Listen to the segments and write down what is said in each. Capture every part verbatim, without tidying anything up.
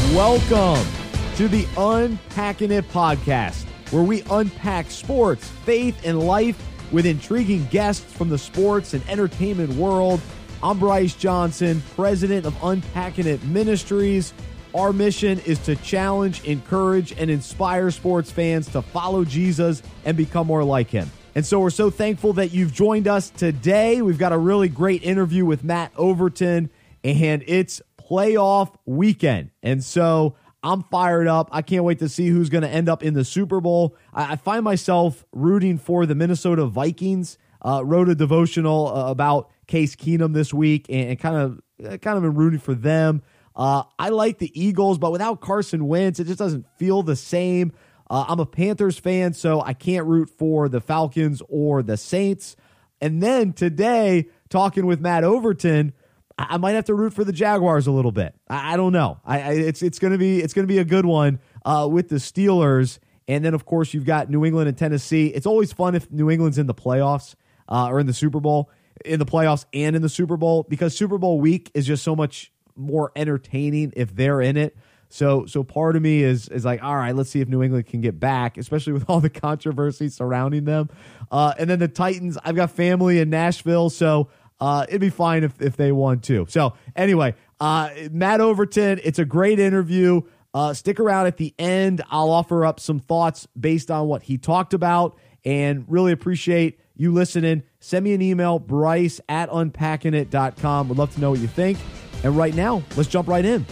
Welcome to the Unpacking It podcast, where we unpack sports, faith, and life with intriguing guests from the sports and entertainment world. I'm Bryce Johnson, president of Unpacking It Ministries. Our mission is to challenge, encourage, and inspire sports fans to follow Jesus and become more like him. And so we're so thankful that you've joined us today. We've got a really great interview with Matt Overton, and it's playoff weekend. And so I'm fired up. I can't wait to see who's going to end up in the Super Bowl. I, I find myself rooting for the Minnesota Vikings. Uh, wrote a devotional uh, about Case Keenum this week, and, and kind of kind of been rooting for them. Uh, I like the Eagles, but without Carson Wentz, it just doesn't feel the same. Uh, I'm a Panthers fan, so I can't root for the Falcons or the Saints. And then today, talking with Matt Overton, I might have to root for the Jaguars a little bit. I, I don't know. I, I it's it's gonna be it's gonna be a good one uh, with the Steelers, and then of course you've got New England and Tennessee. It's always fun if New England's in the playoffs uh, or in the Super Bowl, in the playoffs and in the Super Bowl, because Super Bowl week is just so much more entertaining if they're in it. So so part of me is is like, all right, let's see if New England can get back, especially with all the controversy surrounding them. Uh, and then the Titans. I've got family in Nashville, so. Uh, it'd be fine if, if they won too. So anyway, uh, Matt Overton, it's a great interview. Uh, stick around at the end. I'll offer up some thoughts based on what he talked about, and really appreciate you listening. Send me an email, Bryce at unpacking it dot com. Would love to know what you think. And right now, let's jump right in.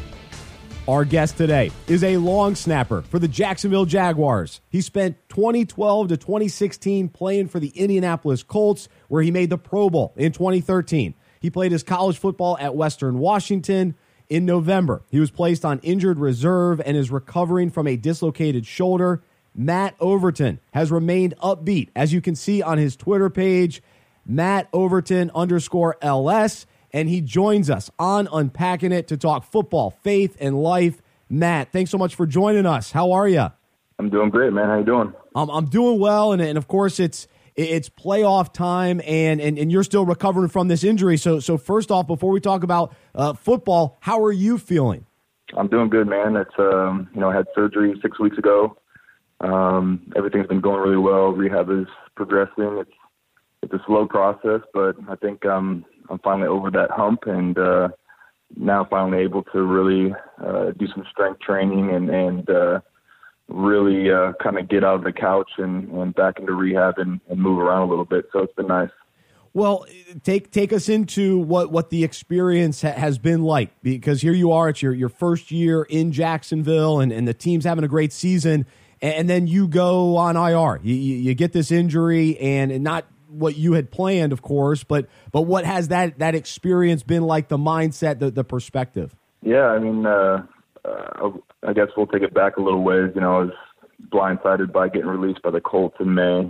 Our guest today is a long snapper for the Jacksonville Jaguars. He spent twenty twelve to twenty sixteen playing for the Indianapolis Colts, where he made the Pro Bowl in twenty thirteen. He played his college football at Western Washington. In November, he was placed on injured reserve and is recovering from a dislocated shoulder. Matt Overton has remained upbeat, as you can see on his Twitter page, Matt Overton underscore L S. And he joins us on Unpacking It to talk football, faith, and life. Matt, thanks so much for joining us. How are you? I'm doing great, man. How you doing? Um, I'm doing well, and, and of course it's it's playoff time, and, and and you're still recovering from this injury. So so first off, before we talk about uh, football, how are you feeling? I'm doing good, man. It's um, you know, I had surgery six weeks ago. Um, everything's been going really well. Rehab is progressing. It's it's a slow process, but I think um. I'm finally over that hump, and uh, now finally able to really uh, do some strength training and, and uh, really uh, kind of get out of the couch and, and back into rehab and, and move around a little bit. So it's been nice. Well, take take us into what, what the experience ha- has been like, because here you are, it's your, your first year in Jacksonville, and, and the team's having a great season, and, and then you go on I R. You, you, you get this injury, and, and not what you had planned, of course, but but what has that that experience been like, the mindset, the, the perspective? Yeah, I mean, uh, uh, I guess we'll take it back a little ways. You know, I was blindsided by getting released by the Colts in May,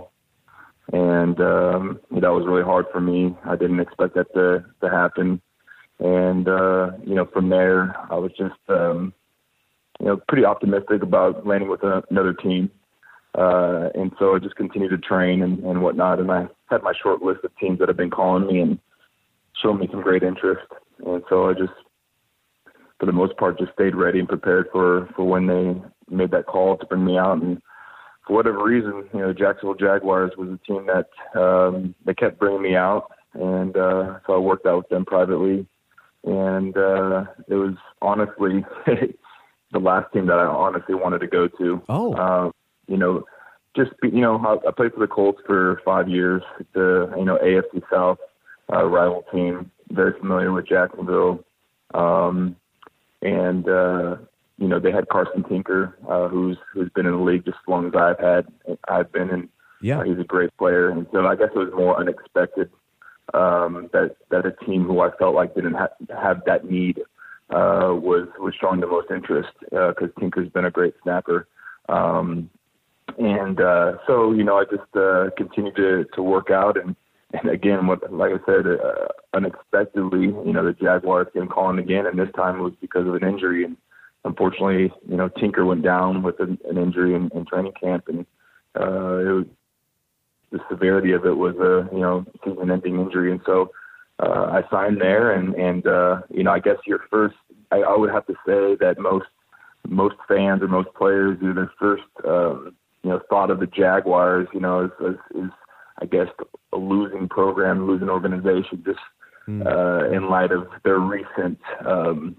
and um, that was really hard for me. I didn't expect that to, to happen. And, uh, you know, from there, I was just, um, you know, pretty optimistic about landing with a, another team. Uh, and so I just continued to train and, and whatnot. And I had my short list of teams that have been calling me and showing me some great interest. And so I just, for the most part, just stayed ready and prepared for, for when they made that call to bring me out. And for whatever reason, you know, the Jacksonville Jaguars was a team that um, they kept bringing me out. And uh, so I worked out with them privately. And uh, it was honestly the last team that I honestly wanted to go to. Oh, uh, You know, just, you know, I, I played for the Colts for five years. It's a, you know, A F C South uh, rival team, very familiar with Jacksonville. Um, and, uh, you know, they had Carson Tinker, uh, who's who's been in the league just as long as I've had. I've been, and yeah, uh, he's a great player. And so I guess it was more unexpected um, that, that a team who I felt like didn't ha- have that need uh, was, was showing the most interest because uh, Tinker's been a great snapper. Um And uh, so, you know, I just uh, continued to, to work out. And, and again, what, like I said, uh, unexpectedly, you know, the Jaguars came calling again. And this time it was because of an injury. And unfortunately, you know, Tinker went down with an, an injury in, in training camp. And uh, it was, the severity of it was a, you know, season-ending injury. And so uh, I signed there. And, and uh, you know, I guess your first, I, I would have to say that most most fans or most players, you know, their first, um, you know, thought of the Jaguars, you know, is, is, is I guess, a losing program, losing organization, just mm. uh, in light of their recent, um,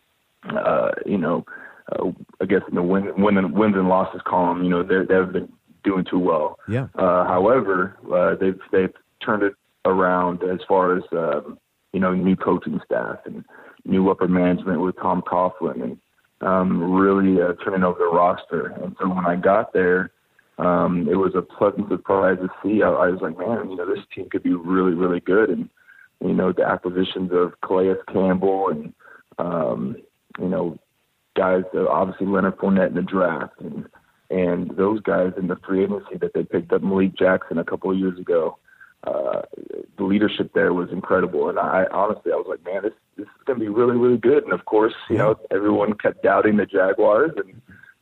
uh, you know, uh, I guess in the win, win and, wins and losses column, you know, they they haven't been doing too well. Yeah. Uh, however, uh, they've they've turned it around as far as um, you know, new coaching staff and new upper management with Tom Coughlin, and um, really uh, turning over the roster. And so when I got there, um, it was a pleasant surprise to see. I, I was like, man, you know, this team could be really, really good. And you know, the acquisitions of Calais Campbell and um, you know, guys, uh, obviously Leonard Fournette in the draft, and and those guys in the free agency that they picked up, Malik Jackson a couple of years ago. Uh, the leadership there was incredible. And I honestly, I was like, man, this, this is going to be really, really good. And of course, you know, everyone kept doubting the Jaguars. And,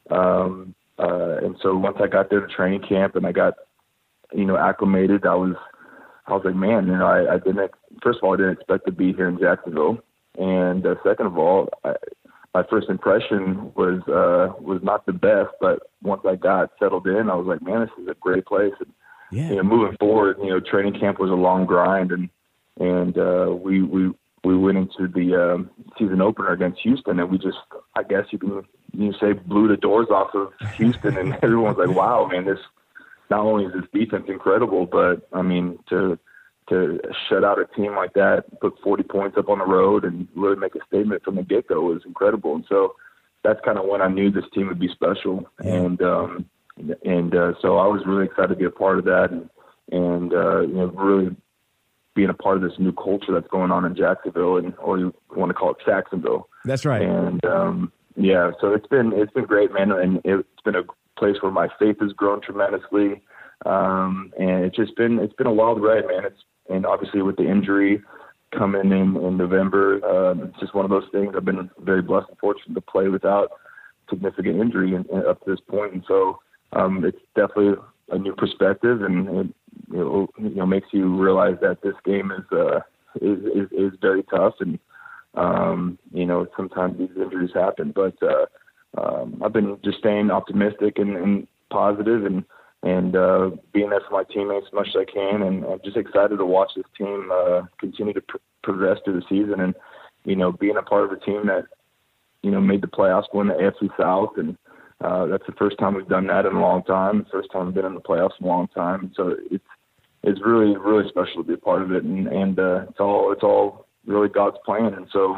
um, uh, and so once I got there to training camp and I got, you know, acclimated, I was, I was like, man, you know, I, I didn't, first of all, I didn't expect to be here in Jacksonville. And uh, second of all, I, my first impression was, uh, was not the best, but once I got settled in, I was like, man, this is a great place. And, Yeah. You know, moving forward, you know, training camp was a long grind, and and uh, we we we went into the um, season opener against Houston, and we just, I guess you can you say, blew the doors off of Houston, and everyone's like, wow, man, this not only is this defense incredible, but I mean to to shut out a team like that, put forty points up on the road, and really make a statement from the get go was incredible. And so that's kind of when I knew this team would be special, Yeah. and. Um, And uh, so I was really excited to be a part of that, and, and uh, you know, really being a part of this new culture that's going on in Jacksonville, and or you want to call it Jacksonville. That's right. And um, yeah, so it's been it's been great, man, and it's been a place where my faith has grown tremendously, um, and it's just been it's been a wild ride, man. It's and obviously with the injury coming in in November, um, it's just one of those things. I've been very blessed and fortunate to play without significant injury in, in, up to this point, and so. Um, it's definitely a new perspective, and it you know, you know makes you realize that this game is uh, is, is is very tough, and um, you know sometimes these injuries happen. But uh, um, I've been just staying optimistic and, and positive, and and uh, being there for my teammates as much as I can, and I'm just excited to watch this team uh, continue to pr- progress through the season, and you know being a part of a team that you know made the playoffs, won the A F C South, and Uh, that's the first time we've done that in a long time. First time we've been in the playoffs in a long time. So it's it's really really special to be a part of it, and and uh, it's all it's all really God's plan. And so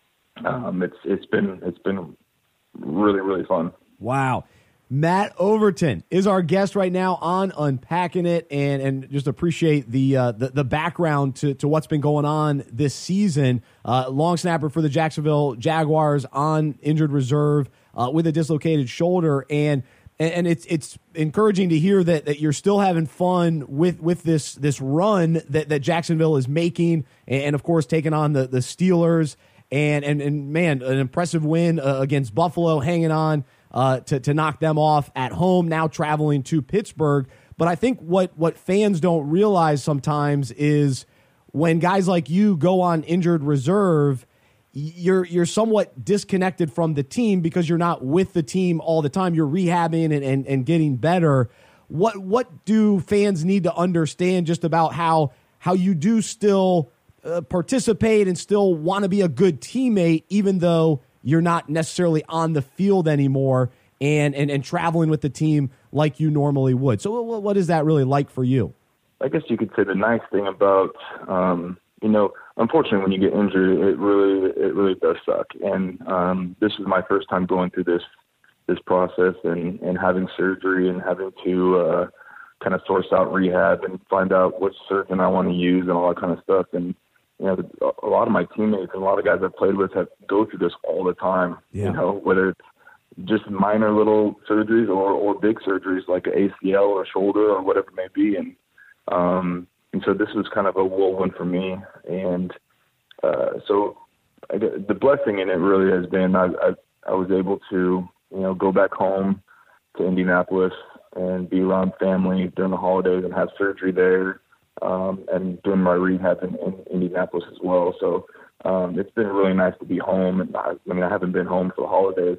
um, it's it's been it's been really really fun. Wow. Matt Overton is our guest right now on Unpacking It, and and just appreciate the uh, the, the background to, to what's been going on this season. Uh, long snapper for the Jacksonville Jaguars on injured reserve uh, with a dislocated shoulder, and and it's it's encouraging to hear that, that you're still having fun with with this this run that, that Jacksonville is making, and, and of course taking on the the Steelers, and and and man, an impressive win uh, against Buffalo, hanging on. Uh, to, to knock them off at home, now traveling to Pittsburgh. But I think what, what fans don't realize sometimes is when guys like you go on injured reserve, you're you're somewhat disconnected from the team because you're not with the team all the time. You're rehabbing and, and, and getting better. What what do fans need to understand just about how how you do still uh, participate and still want to be a good teammate, even though you're not necessarily on the field anymore and, and, and traveling with the team like you normally would. So what, what is that really like for you? I guess you could say the nice thing about, um, you know, unfortunately when you get injured, it really, it really does suck. And um, this is my first time going through this, this process and, and having surgery and having to uh, kind of source out rehab and find out which surgeon I want to use and all that kind of stuff. And, you know, a lot of my teammates and a lot of guys I've played with have go through this all the time, yeah. you know, whether it's just minor little surgeries or, or big surgeries like an A C L or a shoulder or whatever it may be. And, um, and so this was kind of a whirlwind for me. And uh, so I, the blessing in it really has been I, I, I was able to, you know, go back home to Indianapolis and be around family during the holidays and have surgery there. Um, and doing my rehab in, in Indianapolis as well. So um, it's been really nice to be home. And I, I mean, I haven't been home for the holidays in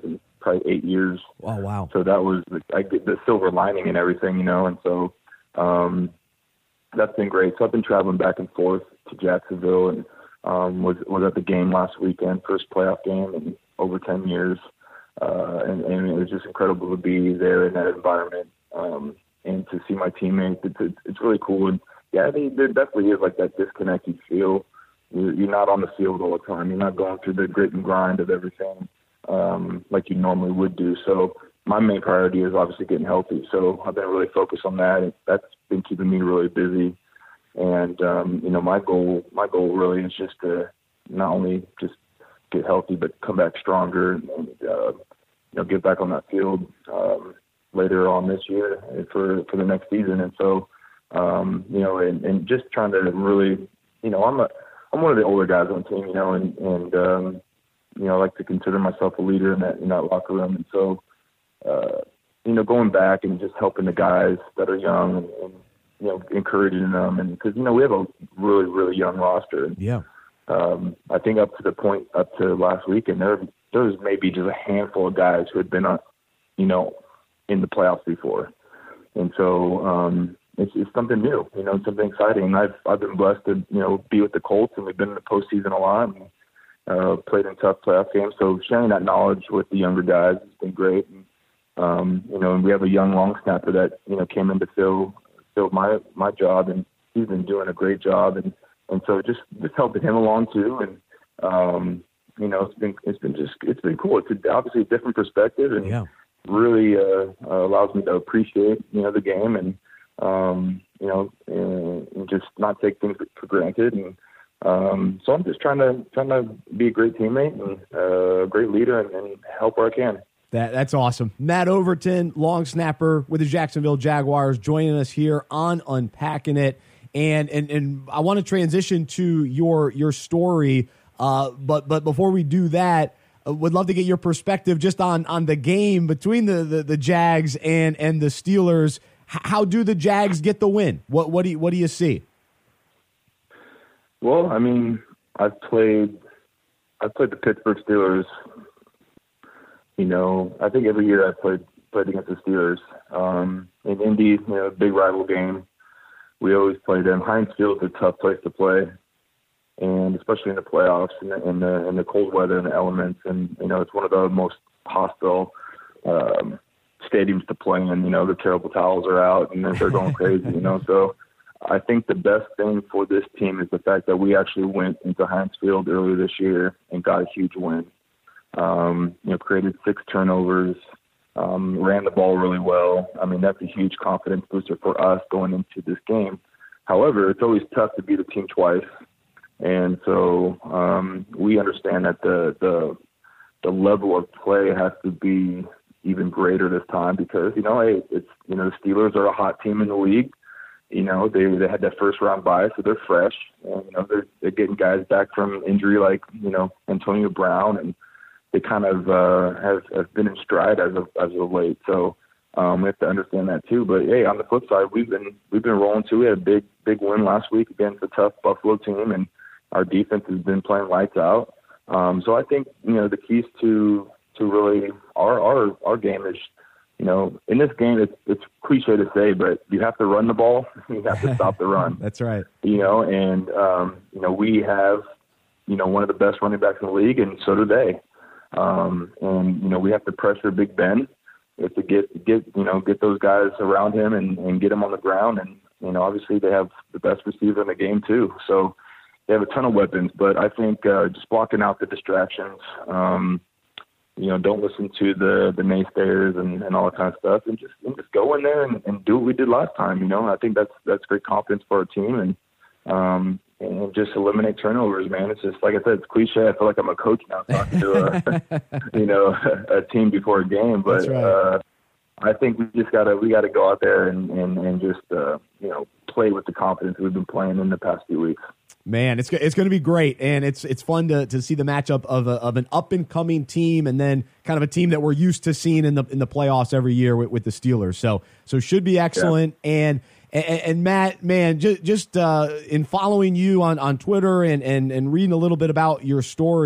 probably eight years. Oh, wow. So that was the, I get the silver lining and everything, you know, and so um, that's been great. So I've been traveling back and forth to Jacksonville and um, was was at the game last weekend, first playoff game in over ten years, uh, and, and it was just incredible to be there in that environment um, and to see my teammates. It's, it's, it's really cool. And yeah, I mean, there definitely is like that disconnect you feel. You're, you're not on the field all the time. You're not going through the grit and grind of everything um, like you normally would do. So my main priority is obviously getting healthy. So I've been really focused on that. And that's been keeping me really busy. And, um, you know, my goal, my goal really is just to not only just get healthy, but come back stronger and, uh, you know, get back on that field, um, later on this year for, for the next season. And so, um, you know, and, and just trying to really, you know, I'm a, I'm one of the older guys on the team, you know, and, and, um, you know, I like to consider myself a leader in that, in that locker room. And so, uh, you know, going back and just helping the guys that are young and, and you know, encouraging them. And because, you know, we have a really, really young roster. Yeah. Um, I think up to the point, up to last week, and there, there was maybe just a handful of guys who had been, uh, you know, in the playoffs before. And so um, it's, it's something new, you know, something exciting. And I've, I've been blessed to, you know, be with the Colts, and we've been in the postseason a lot and uh, played in tough playoff games. So sharing that knowledge with the younger guys has been great. And, um, you know, and we have a young long snapper that, you know, came in to fill, fill my, my job, and he's been doing a great job. And, and so just, just helping him along too. And, um, you know, it's been, it's been just, it's been cool. It's a, obviously a different perspective, and yeah. really uh, uh, allows me to appreciate, you know, the game, and, um, you know, and, and just not take things for granted. And um, so I'm just trying to, trying to be a great teammate and uh, a great leader, and, and help where I can. That, that's awesome. Matt Overton, long snapper with the Jacksonville Jaguars, joining us here on Unpacking It. And and and I want to transition to your your story, uh, but but before we do that, uh, would love to get your perspective just on on the game between the, the, the Jags and and the Steelers. H- how do the Jags get the win? What what do you, what do you see? Well, I mean, I've played I've played the Pittsburgh Steelers. You know, I think every year I've played played against the Steelers. Um, in Indy, you know, big rival game. We always play them. Heinz Field's a tough place to play, and especially in the playoffs and in, in the in the cold weather and the elements. And you know, it's one of the most hostile um, stadiums to play in. You know, the terrible towels are out, and they're going crazy. You know, so I think the best thing for this team is the fact that we actually went into Heinz Field earlier this year and got a huge win. Um, you know, created six turnovers. Um, ran the ball really well. I mean, that's a huge confidence booster for us going into this game. However, it's always tough to beat a team twice. And so um, we understand that the, the the level of play has to be even greater this time because, you know, hey, it's, you know, the Steelers are a hot team in the league. You know, they they had that first round bye, so they're fresh. And, you know, they're, they're getting guys back from injury like, you know, Antonio Brown, and they kind of uh, have, have been in stride as of as of late. So um, we have to understand that too. But hey, on the flip side, we've been we've been rolling too. We had a big big win last week against a tough Buffalo team, and our defense has been playing lights out. Um, so I think you know the keys to to really our our our game is, you know, in this game it's it's cliche to say, but you have to run the ball. You have to stop the run. That's right. You know, and um, you know we have you know one of the best running backs in the league, and so do they. Um, and, you know, we have to pressure Big Ben. We have to get, get, you know, get those guys around him and, and get him on the ground. And, you know, obviously they have the best receiver in the game too. So they have a ton of weapons, but I think, uh, just blocking out the distractions, um, you know, don't listen to the, the naysayers and, and all that kind of stuff, and just, and just go in there and, and do what we did last time. You know, I think that's, that's great confidence for our team. And, um, and just eliminate turnovers, man. It's just, like I said, it's cliche. I feel like I'm a coach now talking to a, you know, a team before a game. But right. uh, I think we just gotta we gotta go out there and and, and just uh, you know play with the confidence we've been playing in the past few weeks. Man, it's it's going to be great, and it's it's fun to to see the matchup of a, of an up and coming team, and then kind of a team that we're used to seeing in the in the playoffs every year with, with the Steelers. So so should be excellent. Yeah. And And, and Matt, man, just, just uh, in following you on, on Twitter and, and, and reading a little bit about your story,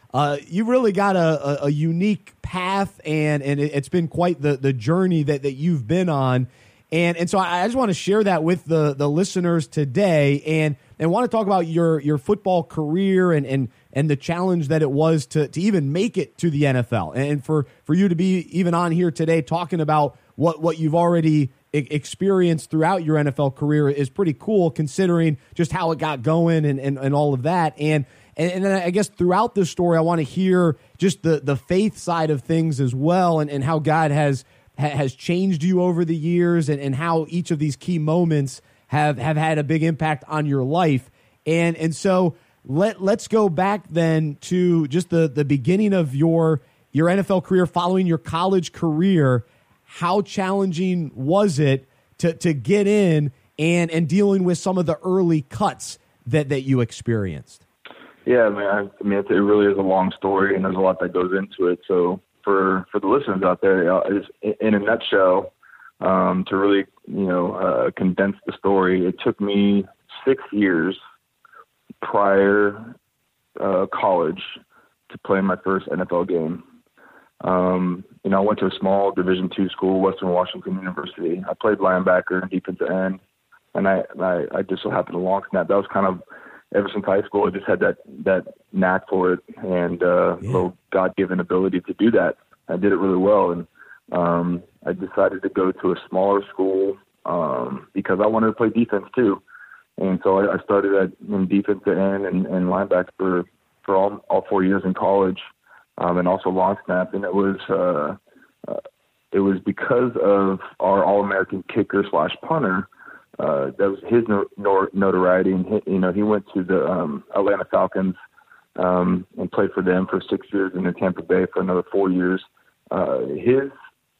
uh, you really got a, a, a unique path, and and it, it's been quite the the journey that that you've been on. And and so I just want to share that with the the listeners today, and and want to talk about your your football career and and and the challenge that it was to to even make it to the N F L, and for for you to be even on here today talking about what what you've already experienced throughout your N F L career is pretty cool, considering just how it got going and and, and all of that. And and, and then I guess throughout this story, I want to hear just the the faith side of things as well, and and how God has has changed you over the years, and, and how each of these key moments have, have had a big impact on your life. And and so let, let's go back then to just the, the beginning of your your N F L career, following your college career. How challenging was it to, to get in and, and dealing with some of the early cuts that, that you experienced? Yeah, I mean, I, I mean, it really is a long story, and there's a lot that goes into it. So for for the listeners out there, uh, is in a nutshell, um, to really you know uh, condense the story, it took me six years prior uh, college to play my first N F L game. Um, you know, I went to a small Division two school, Western Washington University. I played linebacker and defensive end, and I I, I just so happened to long snap. That was kind of ever since high school, I just had that, that knack for it, and uh, yeah. little God-given ability to do that. I did it really well, and um, I decided to go to a smaller school um, because I wanted to play defense too. And so I, I started at in defensive end and, and linebacker for, for all, all four years in college, um, and also long snap. And it was uh, uh, it was because of our All-American kicker slash punter. Uh, that was his no- notoriety, and he, you know he went to the um, Atlanta Falcons um, and played for them for six years, and then Tampa Bay for another four years. Uh, his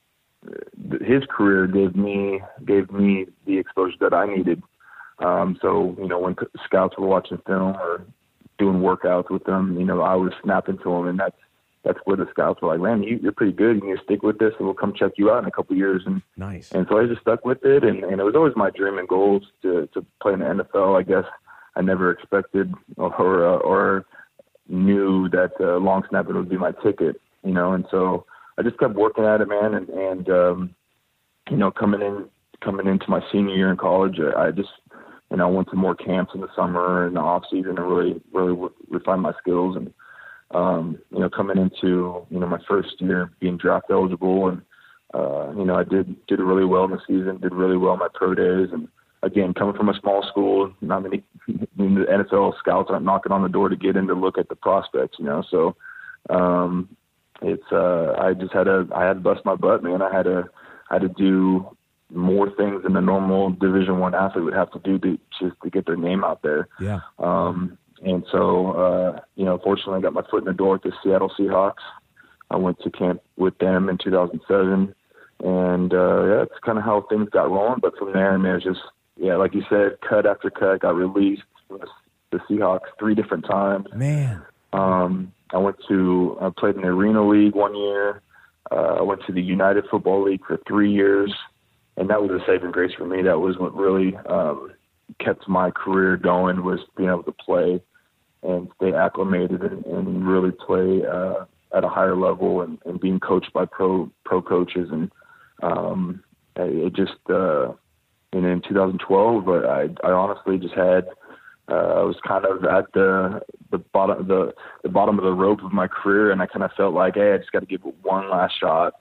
his career gave me gave me the exposure that I needed. Um, so you know when scouts were watching film or doing workouts with them, you know I was snapping to them, and that's that's where the scouts were like, "Man, you, you're pretty good. You need to stick with this, and we'll come check you out in a couple of years." And nice. And so I just stuck with it, and, and it was always my dream and goals to, to play in the N F L. I guess I never expected or uh, or knew that uh, long snapping would be my ticket, you know. And so I just kept working at it, man. And, and um, you know, coming in coming into my senior year in college, I just you know went to more camps in the summer and the off season and really really refine my skills. And Um, you know, coming into, you know, my first year being draft eligible, and, uh, you know, I did, did really well in the season, did really well in my pro days. And again, coming from a small school, not many, I mean, the N F L scouts aren't knocking on the door to get in to look at the prospects, you know? So, um, it's, uh, I just had to, I had to bust my butt, man. I had to, I had to do more things than the normal Division One athlete would have to do to just to get their name out there. Yeah. Um, And so, uh, you know, fortunately I got my foot in the door with the Seattle Seahawks. I went to camp with them in two thousand seven, and, uh, yeah, that's kind of how things got rolling. But from there, man, it was just, yeah, like you said, cut after cut, got released from the, the Seahawks three different times. Man. Um, I went to, I played in the Arena League one year. Uh, I went to the United Football League for three years, and that was a saving grace for me. That was what really, um, kept my career going, was being able to play and stay acclimated and, and really play uh, at a higher level, and, and being coached by pro pro coaches. And um, it just, uh, and in two thousand twelve, but I, I honestly just had, uh, I was kind of at the the bottom the the bottom of the rope of my career, and I kind of felt like, hey, I just got to give it one last shot.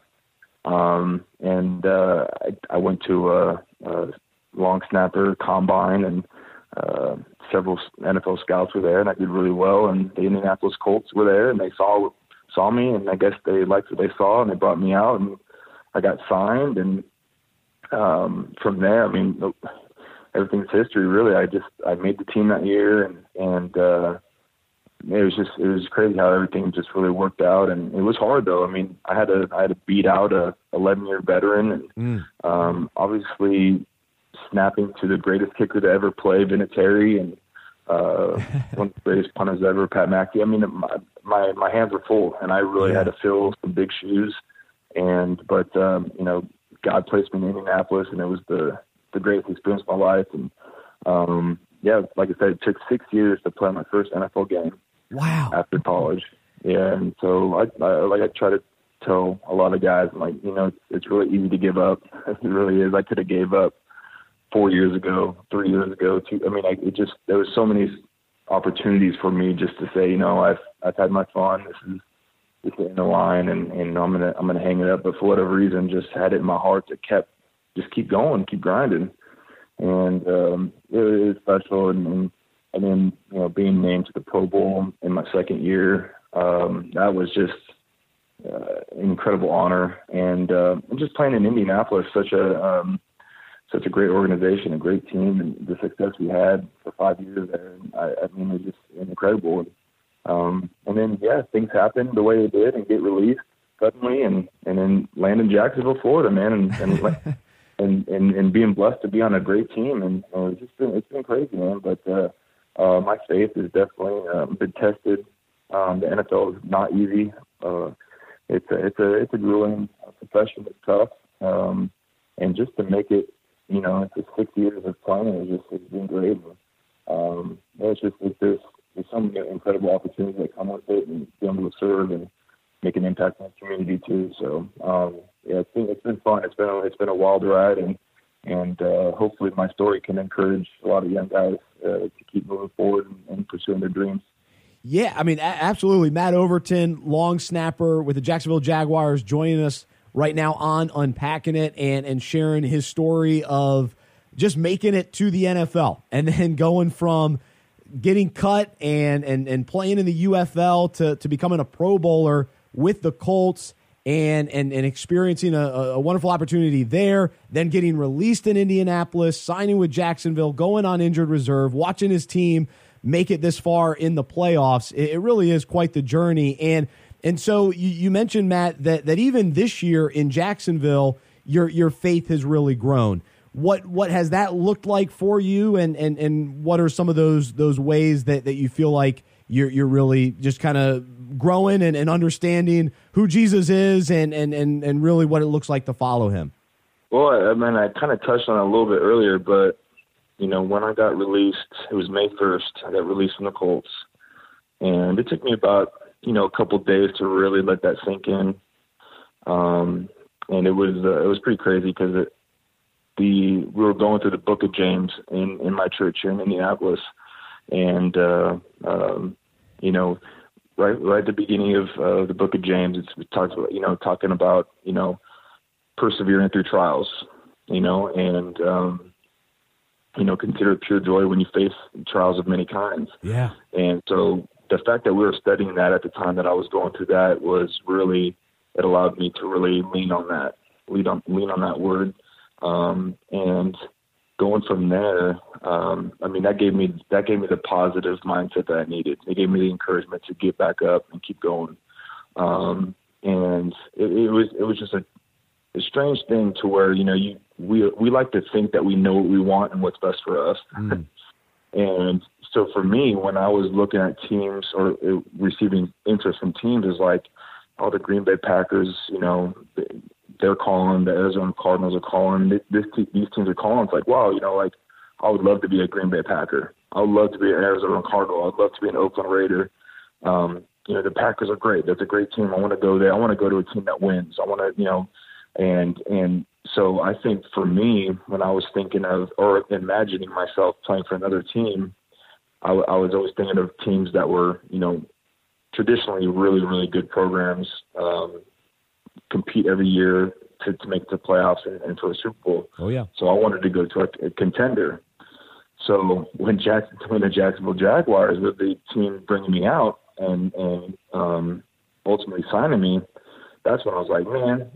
Um, and uh, I, I went to a, a long snapper combine, and uh, several N F L scouts were there, and I did really well. And the Indianapolis Colts were there, and they saw saw me, and I guess they liked what they saw, and they brought me out, and I got signed. And um, from there, I mean, everything's history, really. I just I made the team that year, and and uh, it was just it was crazy how everything just really worked out. And it was hard, though. I mean, I had to I had to beat out a eleven year veteran, and mm. um, obviously snapping to the greatest kicker to ever play, Vinatieri, and uh, one of the greatest punters ever, Pat McAfee. I mean, my, my my hands were full, and I really yeah. had to fill some big shoes. And but um, you know, God placed me in Indianapolis, and it was the the greatest experience of my life. And um, yeah, like I said, it took six years to play my first N F L game. Wow! After college, yeah. And so I, I like I try to tell a lot of guys, like, you know, it's, it's really easy to give up. It really is. I could have gave up four years ago, three years ago. Two, I mean, I, it just there was so many opportunities for me just to say, you know, I've I've had my fun. This is this is in the line, and, and I'm gonna I'm gonna hang it up. But for whatever reason, just had it in my heart to kept just keep going, keep grinding, and um, it was special. And, and and then you know, being named to the Pro Bowl in my second year, um, that was just uh, an incredible honor. And uh, just playing in Indianapolis, such a um, such a great organization, a great team, and the success we had for five years there. I, I mean, it was just incredible. And, um, and then, yeah, things happened the way they did and get released suddenly, and, and then land in Jacksonville, Florida, man, and and, and, and and being blessed to be on a great team. And uh, it's just been, it's been crazy, man. But uh, uh, my faith has definitely um, been tested. Um, the N F L is not easy. Uh, it's a, it's a, it's a grueling profession. It's tough. Um, and just to make it, you know, it's just six years of playing. It's just it's been great. Um, it's just it's, there's there's so many incredible opportunities that come with it, and being able to serve and make an impact on the community too. So um, yeah, it's been it's been fun. It's been a, it's been a wild ride, and and uh, hopefully my story can encourage a lot of young guys uh, to keep moving forward and, and pursuing their dreams. Yeah, I mean, a- absolutely. Matt Overton, long snapper with the Jacksonville Jaguars, joining us right now on Unpacking It, and and sharing his story of just making it to the N F L and then going from getting cut and and and playing in the U F L to to becoming a Pro Bowler with the Colts, and and and experiencing a, a wonderful opportunity there, then getting released in Indianapolis, signing with Jacksonville, going on injured reserve, watching his team make it this far in the playoffs. It, it really is quite the journey. And And so you, you mentioned, Matt, that, that even this year in Jacksonville, your your faith has really grown. What what has that looked like for you, and and, and what are some of those those ways that, that you feel like you're you're really just kind of growing and, and understanding who Jesus is, and, and, and, and really what it looks like to follow him? Well, I mean, I kind of touched on it a little bit earlier, but, you know, when I got released, it was May first, I got released from the Colts, and it took me about you know, a couple of days to really let that sink in. Um, and it was, uh, it was pretty crazy because it, the, we were going through the book of James in, in my church here in Indianapolis. And, uh, um, you know, right, right at the beginning of uh, the book of James, it's, it talks about, you know, talking about, you know, persevering through trials, you know, and, um, you know, consider it pure joy when you face trials of many kinds. Yeah. And so, the fact that we were studying that at the time that I was going through that was really, it allowed me to really lean on that, lean on, lean on that word. Um, and going from there, um, I mean, that gave me, that gave me the positive mindset that I needed. It gave me the encouragement to get back up and keep going. Um, and it, it was, it was just a, a strange thing to where, you know, you, we, we like to think that we know what we want and what's best for us. Mm. And so for me, when I was looking at teams or uh, receiving interest from teams, is like, oh, the Green Bay Packers, you know, they're calling, the Arizona Cardinals are calling, this, this, these teams are calling. It's like, wow, you know, like, I would love to be a Green Bay Packer. I would love to be an Arizona Cardinal. I'd love to be an Oakland Raider. Um, you know, the Packers are great. That's a great team. I want to go there. I want to go to a team that wins. I want to, you know, and, and, so I think for me, when I was thinking of or imagining myself playing for another team, I, I was always thinking of teams that were, you know, traditionally really, really good programs, um, compete every year to, to make the playoffs and, and for a Super Bowl. Oh, yeah. So I wanted to go to a, a contender. So when Jackson, when the Jacksonville Jaguars were the team bringing me out and, and um, ultimately signing me, that's when I was like, man,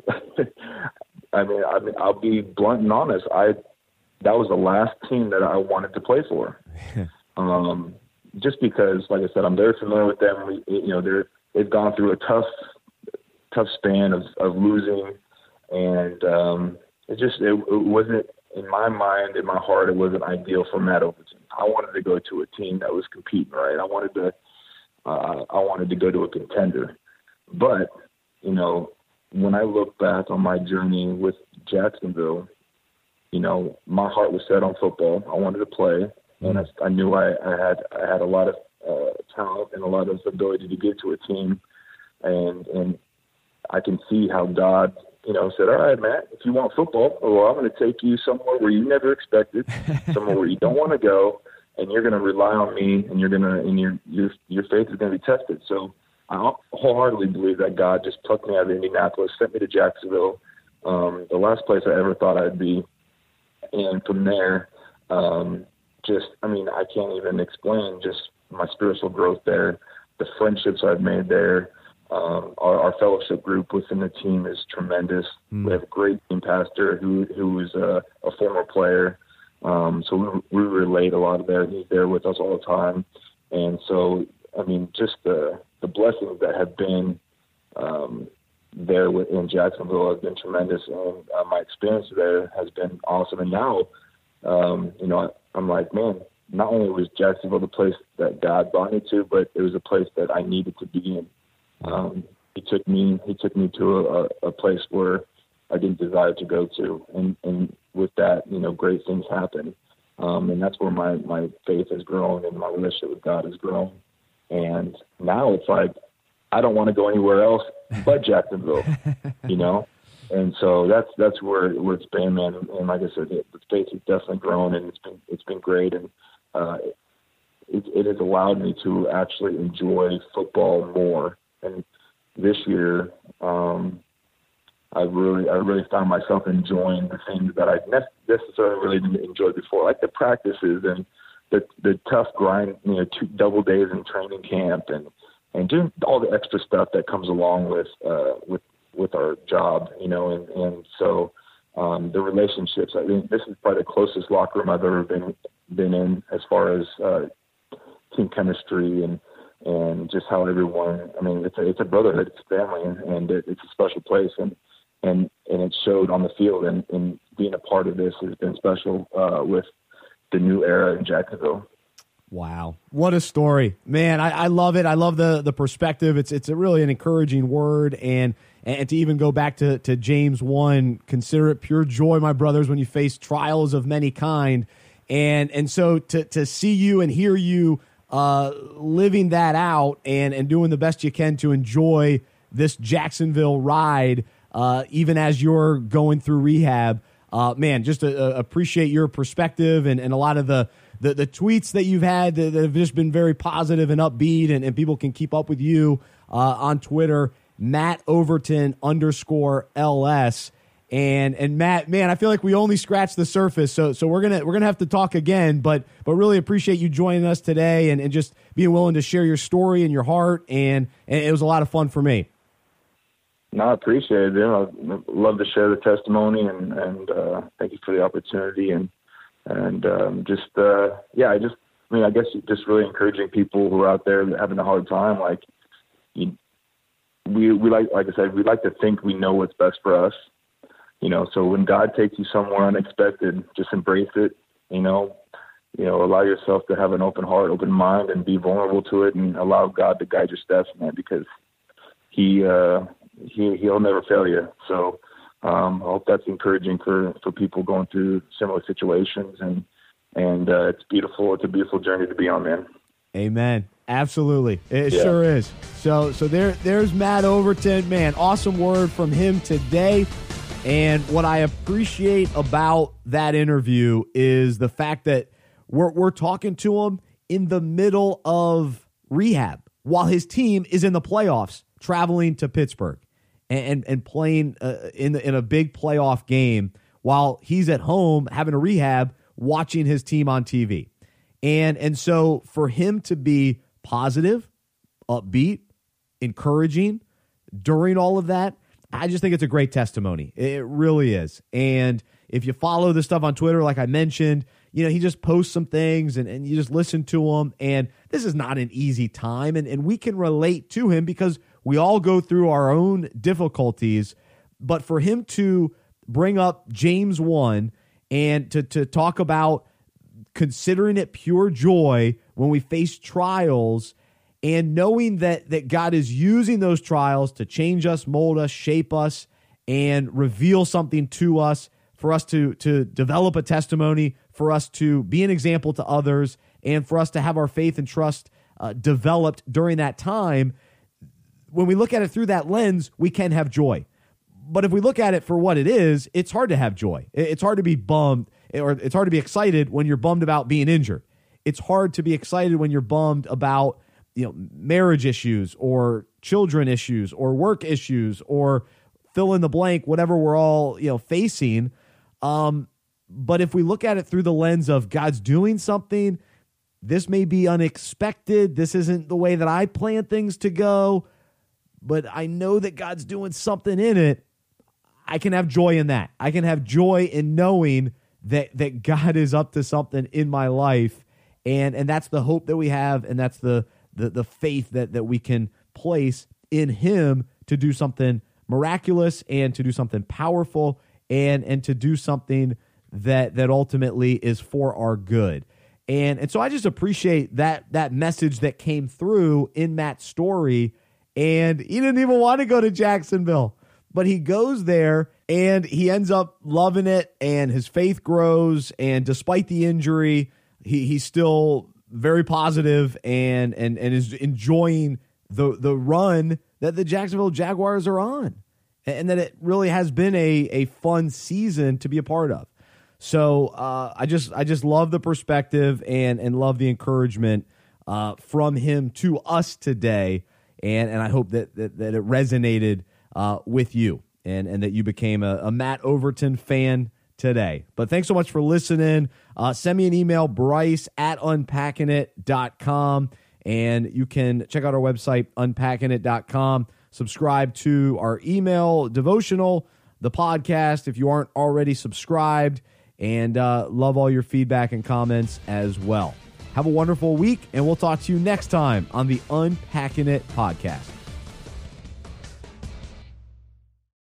I mean, I mean, I'll be blunt and honest. I that was the last team that I wanted to play for, um, just because, like I said, I'm very familiar with them. We, you know, they're they've gone through a tough, tough span of, of losing, and um, it just it, it wasn't in my mind, in my heart, it wasn't ideal for Matt Overton. I wanted to go to a team that was competing, right? I wanted to, uh, I wanted to go to a contender, but you know. When I look back on my journey with Jacksonville, you know, my heart was set on football. I wanted to play, and I, I knew I, I had I had a lot of uh, talent and a lot of ability to get to a team and and I can see how God, you know, said, all right, Matt, if you want football, well, I'm going to take you somewhere where you never expected, somewhere where you don't want to go, and you're going to rely on me, and you're going to, and your your your faith is going to be tested. So I wholeheartedly believe that God just plucked me out of Indianapolis, sent me to Jacksonville, um, the last place I ever thought I'd be, and from there, um, just, I mean, I can't even explain just my spiritual growth there, the friendships I've made there. Um, our, our fellowship group within the team is tremendous. Mm. We have a great team pastor who who is a, a former player. Um, so we, we relate a lot there. He's there with us all the time. And so, I mean, just the, the blessings that have been um, there in Jacksonville have been tremendous. And uh, my experience there has been awesome. And now, um, you know, I'm like, man, not only was Jacksonville the place that God brought me to, but it was a place that I needed to be in. Um, he took me, he took me to a, a place where I didn't desire to go to. And, and with that, you know, great things happen. Um, and that's where my, my faith has grown and my relationship with God has grown. And now it's like, I don't want to go anywhere else but Jacksonville, you know? And so that's, that's where, where it's been, man. And like I said, the faith has definitely grown, and it's been, it's been great. And, uh, it, it has allowed me to actually enjoy football more. And this year, um, I really, I really found myself enjoying the things that I ne- necessarily really didn't enjoy before, like the practices and the the tough grind, you know, two double days in training camp, and and doing all the extra stuff that comes along with uh, with with our job, you know, and and so um, the relationships. I think this is probably the closest locker room I've ever been been in as far as uh, team chemistry and. And just how everyone, I mean, it's a, it's a brotherhood, it's a family, and, and it, it's a special place. And, and, and it showed on the field, and, and being a part of this has been special uh, with the new era in Jacksonville. Wow. What a story, man. I, I love it. I love the, the perspective. It's, it's a really an encouraging word. And, and to even go back to, to James one, consider it pure joy, my brothers, when you face trials of many kind. And, and so to, to see you and hear you, Uh, living that out and, and doing the best you can to enjoy this Jacksonville ride, uh, even as you're going through rehab. Uh, man, just uh, appreciate your perspective and, and a lot of the, the, the tweets that you've had that, that have just been very positive and upbeat, and, and people can keep up with you uh, on Twitter, Matt Overton underscore L S. And and Matt, man, I feel like we only scratched the surface. So so we're gonna we're gonna have to talk again. But but really appreciate you joining us today and, and just being willing to share your story and your heart. And, and it was a lot of fun for me. No, I appreciate it. You know, I'd love to share the testimony, and and uh, thank you for the opportunity. And and um, just uh, yeah, I just I mean I guess just really encouraging people who are out there having a hard time. Like you, we we like like I said, we like to think we know what's best for us. You know, so when God takes you somewhere unexpected, just embrace it, you know, you know, allow yourself to have an open heart, open mind, and be vulnerable to it, and allow God to guide your steps, man, because he, uh, he, he'll never fail you. So, um, I hope that's encouraging for, for people going through similar situations, and, and, uh, it's beautiful. It's a beautiful journey to be on, man. Amen. Absolutely. It yeah. sure is. So, so there, there's Matt Overton, man, awesome word from him today. And what I appreciate about that interview is the fact that we're we're talking to him in the middle of rehab while his team is in the playoffs, traveling to Pittsburgh and and, and playing uh, in the, in a big playoff game while he's at home having a rehab, watching his team on T V. And and so for him to be positive, upbeat, encouraging during all of that, I just think it's a great testimony. It really is. And if you follow this stuff on Twitter, like I mentioned, you know, he just posts some things and, and you just listen to him. And this is not an easy time. And, and we can relate to him because we all go through our own difficulties. But for him to bring up James one and to, to talk about considering it pure joy when we face trials, and knowing that that God is using those trials to change us, mold us, shape us, and reveal something to us, for us to, to develop a testimony, for us to be an example to others, and for us to have our faith and trust uh, developed during that time, when we look at it through that lens, we can have joy. But if we look at it for what it is, it's hard to have joy. It's hard to be bummed, or it's hard to be excited when you're bummed about being injured. It's hard to be excited when you're bummed about, you know, marriage issues or children issues or work issues or fill in the blank, whatever we're all, you know, facing. Um, but if we look at it through the lens of God's doing something, this may be unexpected. This isn't the way that I plan things to go, but I know that God's doing something in it. I can have joy in that. I can have joy in knowing that that God is up to something in my life, and and that's the hope that we have, and that's the the the faith that that we can place in Him to do something miraculous and to do something powerful and and to do something that that ultimately is for our good. And and so I just appreciate that that message that came through in Matt's story. And he didn't even want to go to Jacksonville, but he goes there and he ends up loving it, and his faith grows. And despite the injury, he he's still very positive and and and is enjoying the the run that the Jacksonville Jaguars are on, and that it really has been a a fun season to be a part of. So uh, I just I just love the perspective and and love the encouragement uh, from him to us today, and and I hope that that, that it resonated uh, with you, and and that you became a, a Matt Overton fan today. But thanks so much for listening. Uh, send me an email, Bryce at unpacking it dot com, and you can check out our website, unpacking it dot com. Subscribe to our email devotional, the podcast, if you aren't already subscribed. And uh, love all your feedback and comments as well. Have a wonderful week, and we'll talk to you next time on the Unpacking It podcast.